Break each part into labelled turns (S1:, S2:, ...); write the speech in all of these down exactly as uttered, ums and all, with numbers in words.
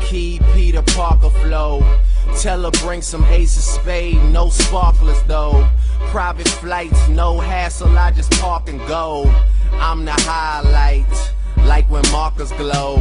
S1: key Peter Parker flow. Tell her bring some ace of spade, no sparklers though. Private flights, no hassle, I just park and go. I'm the highlight, like when markers glow.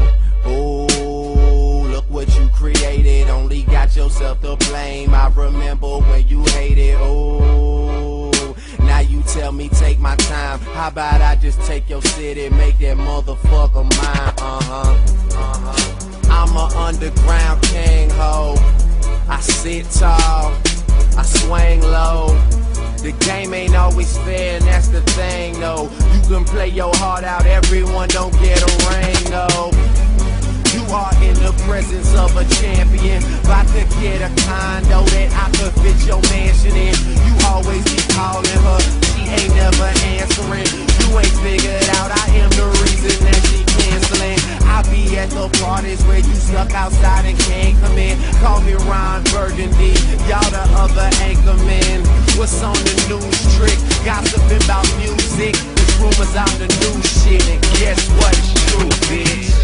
S1: Ooh, look what you created, only got yourself to blame. I remember when you hated, ooh. Now you tell me take my time, how about I just take your city, make that motherfucker mine, uh-huh, uh-huh. I'm a underground king, ho. I sit tall, I swing low. The game ain't always fair, and that's the thing, though. You can play your heart out, everyone don't get a ring, no. You are in the presence of a champion, about to get a condo that I could fit your mansion in. You always be calling her, she ain't never answering. You ain't figured out I am the reason that she canceling. I be at the parties where you stuck outside and can't come in. Call me Ron Burgundy, y'all the other anchormen. What's on the news trick? Gossiping about music. There's rumors I'm the new shit, and guess what? It's true, bitch.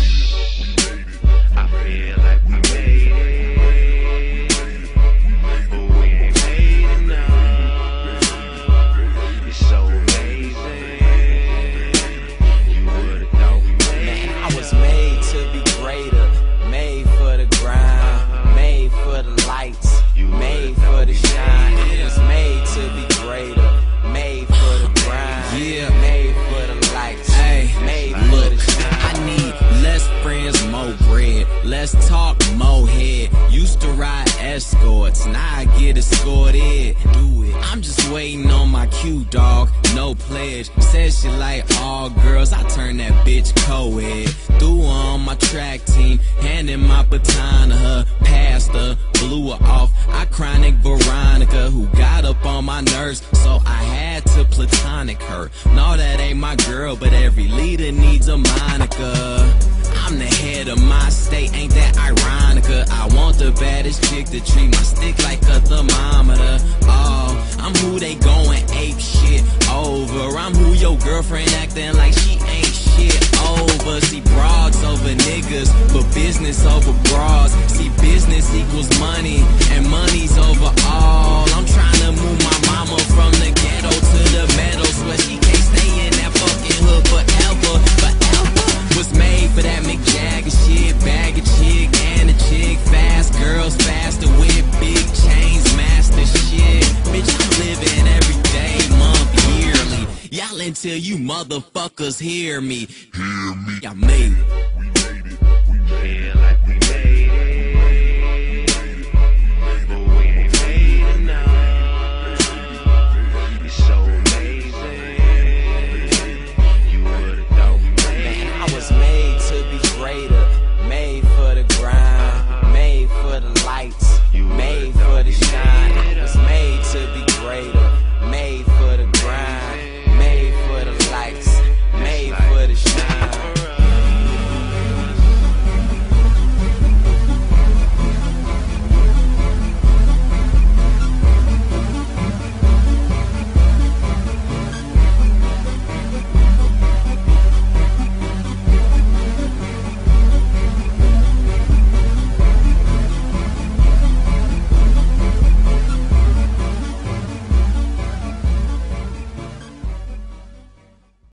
S1: I feel like we made it, but we ain't made enough. It's so amazing. You would've thought we made it. I was made to be greater, made for the grind, made for the lights, made for the shine. It was made to be greater, made for the grind, yeah, made for the lights, hey, made for the shine. I need less friends, more bread. Let's talk more head. Used to ride escorts, now I get escorted. Do it. I'm just waiting on my cue, dog. No pledge. Says she like all girls. I turn that bitch co-ed. Threw her on my track team, handing my baton to her. Passed her, blew her off. I chronic Veronica, who got up on my nerves, so I had to platonic her. No, that ain't my girl, but every leader needs a Monica. I'm the head of my state, ain't that ironica? I want the baddest chick to treat my stick like a thermometer. Oh, I'm who they going ape shit over. I'm who your girlfriend acting like she ain't shit over. See, broads over niggas, but business over broads. See, business equals money, and money's over all. I'm trying to move my mama from the ghetto to the meadows, where she can't stay in that fucking hood forever, forever. Was made for that Mick Jagger shit, bag a chick and a chick, fast girls faster with big chains, master shit. Bitch, I'm living every day, month, yearly. Y'all until you motherfuckers hear me. Hear me. I made